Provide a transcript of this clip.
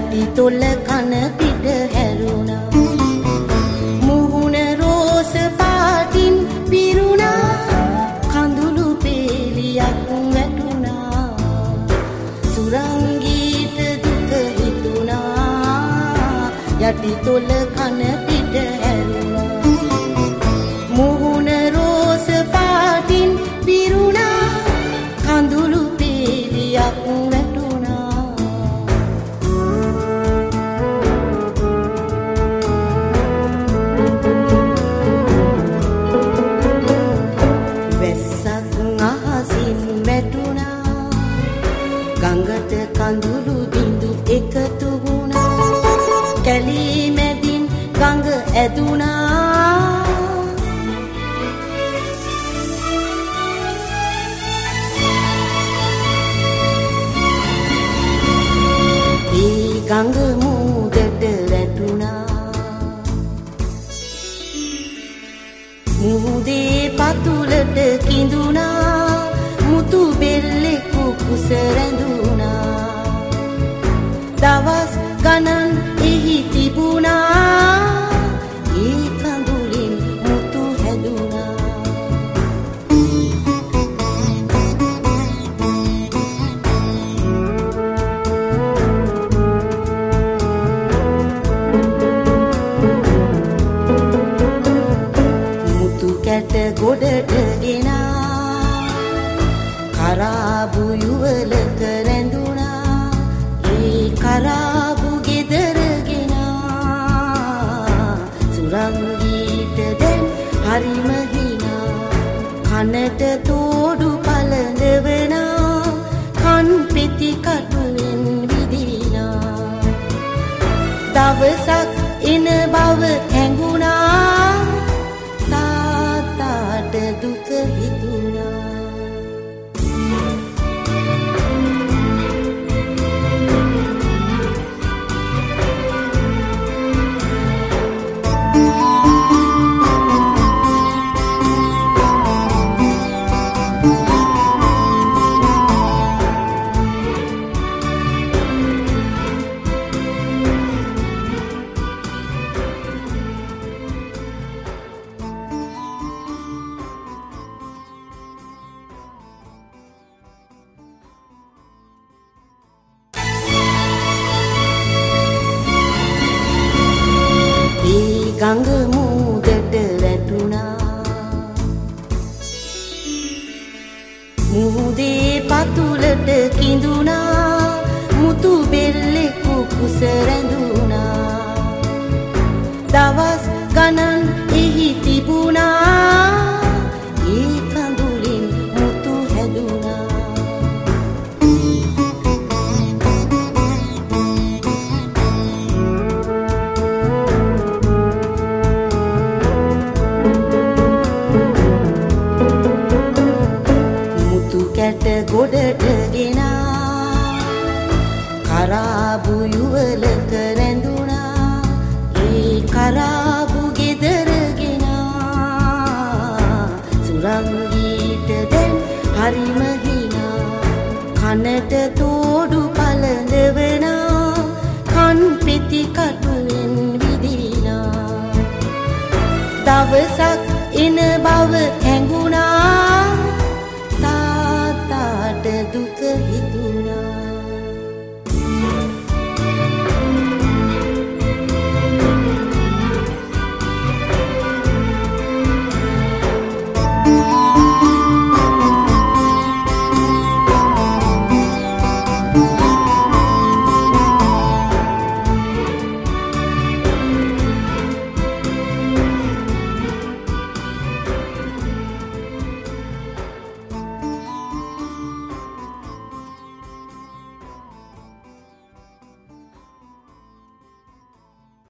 යටි තොල කන පිට හැරුණා. මුහුණ රෝස පාටින් පිරුණා. කඳුළු පෙලියක් වැටුණා. සුරංගීට දුක හිතුණා. යටි තොල කන පිට හැරුණා. මුහුණ රෝස පාටින් පිරුණා. කඳුළු පෙලියක් වැටුණා. වැස්සක් අහසින් වැටුණා. ගඟට කඳුළු බිඳු එකතු වුණා. කැලී මැදින් ගඟ ඇදුණා. ගඟ මූදට වැටුණා. මුහුදේ පතුලට කිඳුණා. මුතු බෙල්ලෙකු කුස රැඳුණා. දවස් ගණන් එහි තිබුණා. ඒ කඳුලින් මුතු හැදුණා. කැට ගොඩට ගෙනා. කරාබු යුවලක රැඳුණා. ඒ කරාබු ගෙදර ගෙනා. සුරංගීට දැන් හරිම හිනා. කනට තෝඩු පලඳවනා. කන් පෙති කටුවෙන් විදිනා. දවසක් එන බව හැඟුණා. දුක හිතුණා. ගඟ මූදට වැටුණා. මුහුදේ පතුලට කිඳුණා. මුතු බෙල්ලෙකු කුස රැඳුණා. දවස් ගණන් එහි තිබුණා. ඒ කඳුලින් මුතු හැදුණා. කැට ගොඩට ගෙනා. කරාබු යුවලක